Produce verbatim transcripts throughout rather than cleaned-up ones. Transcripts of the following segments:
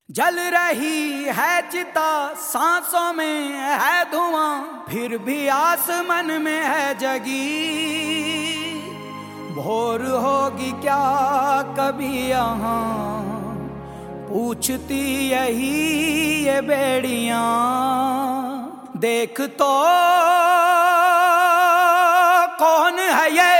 जल रही है चिता, सांसों में है धुआं, फिर भी आस मन में है जगी। भोर होगी क्या कभी यहाँ, पूछती यही ये बेड़ियां। देख तो कौन है ये,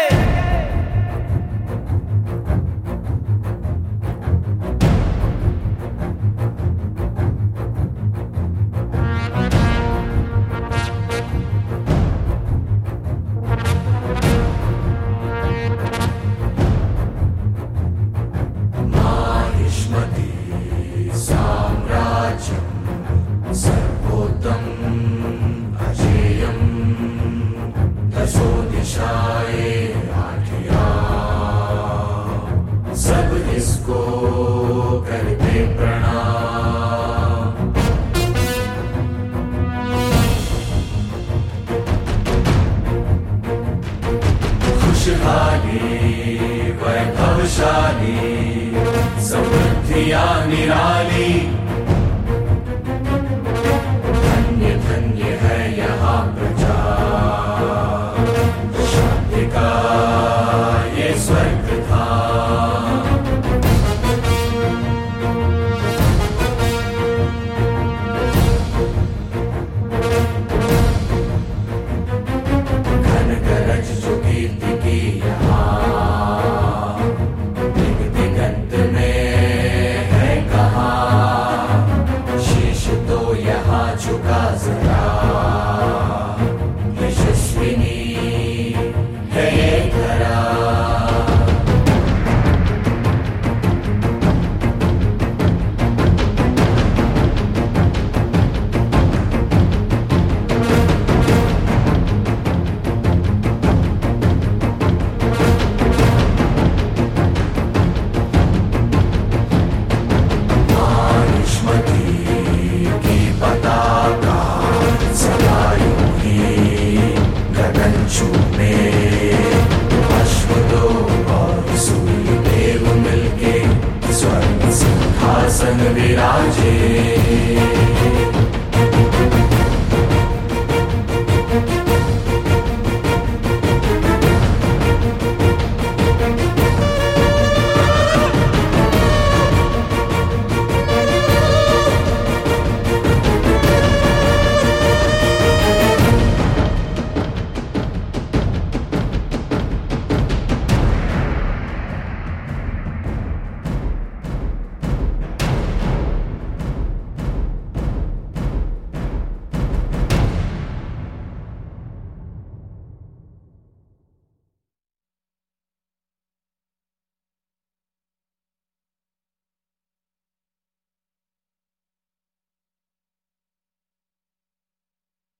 सर्वोत्तम अजेयम दसो दिशाए आठिया, सब इसको करते प्रणाम। खुशहाली वैभवशाली, समृद्धियां निराली, धन्य है यहाँ प्रजा, शांति का ये स्वर्ग था। घन गरज जो कीर्ति की यहाँ, दिग दिगंत में है कहाँ, शीश तो यहाँ झुका जरा, यशस्विनी है ये धरा। सिंहासन विराजे।